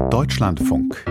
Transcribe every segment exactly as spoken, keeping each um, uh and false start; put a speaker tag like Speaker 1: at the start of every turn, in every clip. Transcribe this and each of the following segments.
Speaker 1: Deutschlandfunk.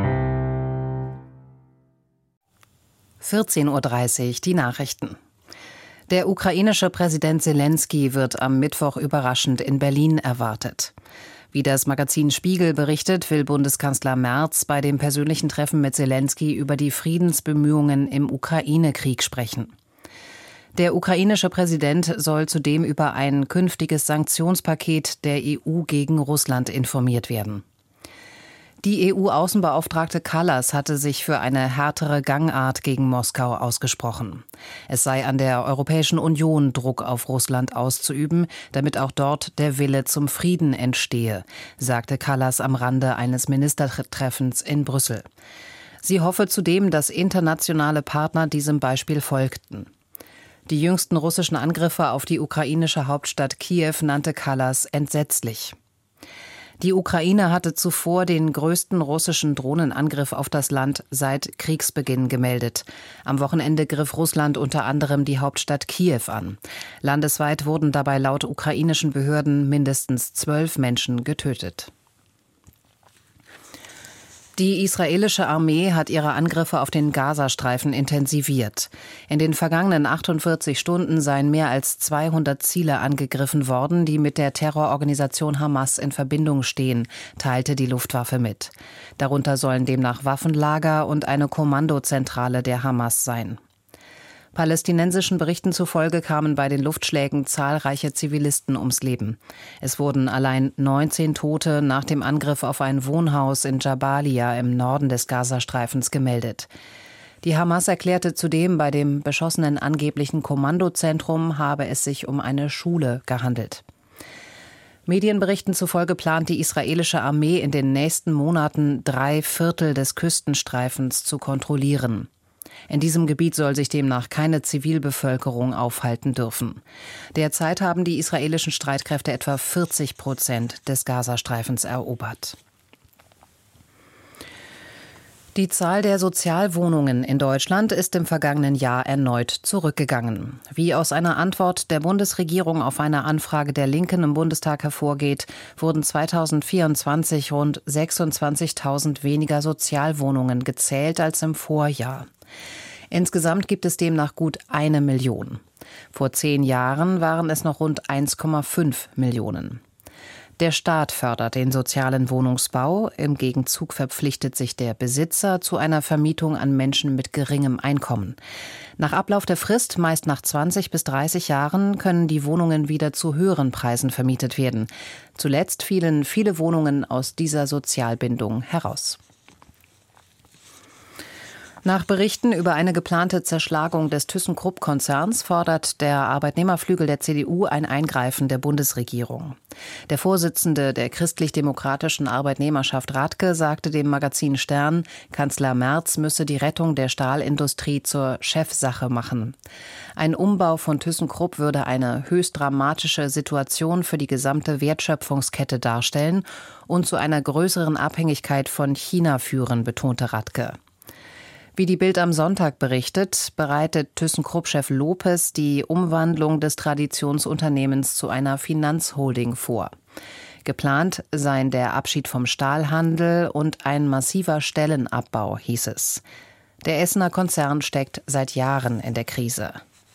Speaker 2: vierzehn Uhr dreißig, die Nachrichten. Der ukrainische Präsident Selenskyj wird am Mittwoch überraschend in Berlin erwartet. Wie das Magazin Spiegel berichtet, will Bundeskanzler Merz bei dem persönlichen Treffen mit Selenskyj über die Friedensbemühungen im Ukraine-Krieg sprechen. Der ukrainische Präsident soll zudem über ein künftiges Sanktionspaket der E U gegen Russland informiert werden. Die E U-Außenbeauftragte Kallas hatte sich für eine härtere Gangart gegen Moskau ausgesprochen. Es sei an der Europäischen Union, Druck auf Russland auszuüben, damit auch dort der Wille zum Frieden entstehe, sagte Kallas am Rande eines Ministertreffens in Brüssel. Sie hoffe zudem, dass internationale Partner diesem Beispiel folgten. Die jüngsten russischen Angriffe auf die ukrainische Hauptstadt Kiew nannte Kallas entsetzlich. Die Ukraine hatte zuvor den größten russischen Drohnenangriff auf das Land seit Kriegsbeginn gemeldet. Am Wochenende griff Russland unter anderem die Hauptstadt Kiew an. Landesweit wurden dabei laut ukrainischen Behörden mindestens zwölf Menschen getötet. Die israelische Armee hat ihre Angriffe auf den Gazastreifen intensiviert. In den vergangenen achtundvierzig Stunden seien mehr als zweihundert Ziele angegriffen worden, die mit der Terrororganisation Hamas in Verbindung stehen, teilte die Luftwaffe mit. Darunter sollen demnach Waffenlager und eine Kommandozentrale der Hamas sein. Palästinensischen Berichten zufolge kamen bei den Luftschlägen zahlreiche Zivilisten ums Leben. Es wurden allein neunzehn Tote nach dem Angriff auf ein Wohnhaus in Jabalia im Norden des Gazastreifens gemeldet. Die Hamas erklärte zudem, bei dem beschossenen angeblichen Kommandozentrum habe es sich um eine Schule gehandelt. Medienberichten zufolge plant die israelische Armee in den nächsten Monaten drei Viertel des Küstenstreifens zu kontrollieren. In diesem Gebiet soll sich demnach keine Zivilbevölkerung aufhalten dürfen. Derzeit haben die israelischen Streitkräfte etwa vierzig Prozent des Gazastreifens erobert. Die Zahl der Sozialwohnungen in Deutschland ist im vergangenen Jahr erneut zurückgegangen. Wie aus einer Antwort der Bundesregierung auf eine Anfrage der Linken im Bundestag hervorgeht, wurden zweitausendvierundzwanzig rund sechsundzwanzigtausend weniger Sozialwohnungen gezählt als im Vorjahr. Insgesamt gibt es demnach gut eine Million. Vor zehn Jahren waren es noch rund eins Komma fünf Millionen. Der Staat fördert den sozialen Wohnungsbau. Im Gegenzug verpflichtet sich der Besitzer zu einer Vermietung an Menschen mit geringem Einkommen. Nach Ablauf der Frist, meist nach zwanzig bis dreißig Jahren, können die Wohnungen wieder zu höheren Preisen vermietet werden. Zuletzt fielen viele Wohnungen aus dieser Sozialbindung heraus. Nach Berichten über eine geplante Zerschlagung des ThyssenKrupp-Konzerns fordert der Arbeitnehmerflügel der C D U ein Eingreifen der Bundesregierung. Der Vorsitzende der christlich-demokratischen Arbeitnehmerschaft Radke sagte dem Magazin Stern, Kanzler Merz müsse die Rettung der Stahlindustrie zur Chefsache machen. Ein Umbau von ThyssenKrupp würde eine höchst dramatische Situation für die gesamte Wertschöpfungskette darstellen und zu einer größeren Abhängigkeit von China führen, betonte Radke. Wie die Bild am Sonntag berichtet, bereitet ThyssenKrupp-Chef Lopez die Umwandlung des Traditionsunternehmens zu einer Finanzholding vor. Geplant seien der Abschied vom Stahlhandel und ein massiver Stellenabbau, hieß es. Der Essener Konzern steckt seit Jahren in der Krise.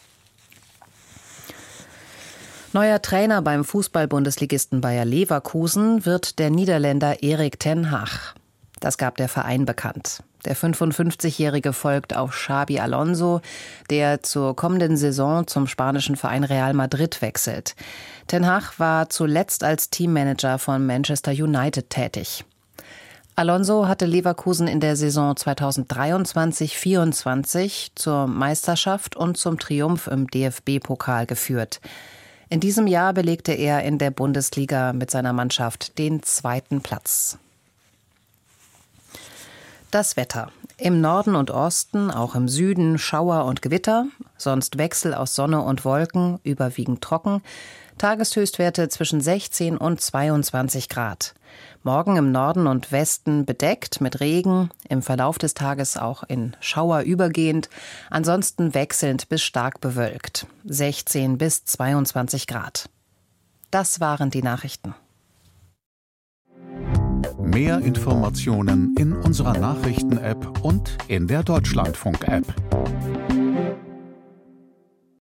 Speaker 2: Neuer Trainer beim Fußball-Bundesligisten Bayer Leverkusen wird der Niederländer Erik ten Hag. Das gab der Verein bekannt. Der fünfundfünfzigjährige folgt auf Xabi Alonso, der zur kommenden Saison zum spanischen Verein Real Madrid wechselt. Ten Hag war zuletzt als Teammanager von Manchester United tätig. Alonso hatte Leverkusen in der Saison zweitausenddreiundzwanzig vierundzwanzig zur Meisterschaft und zum Triumph im D F B-Pokal geführt. In diesem Jahr belegte er in der Bundesliga mit seiner Mannschaft den zweiten Platz. Das Wetter. Im Norden und Osten, auch im Süden Schauer und Gewitter, sonst Wechsel aus Sonne und Wolken, überwiegend trocken. Tageshöchstwerte zwischen sechzehn und zweiundzwanzig Grad. Morgen im Norden und Westen bedeckt mit Regen, im Verlauf des Tages auch in Schauer übergehend, ansonsten wechselnd bis stark bewölkt. sechzehn bis zweiundzwanzig Grad. Das waren die Nachrichten.
Speaker 1: Mehr Informationen in unserer Nachrichten-App und in der Deutschlandfunk-App.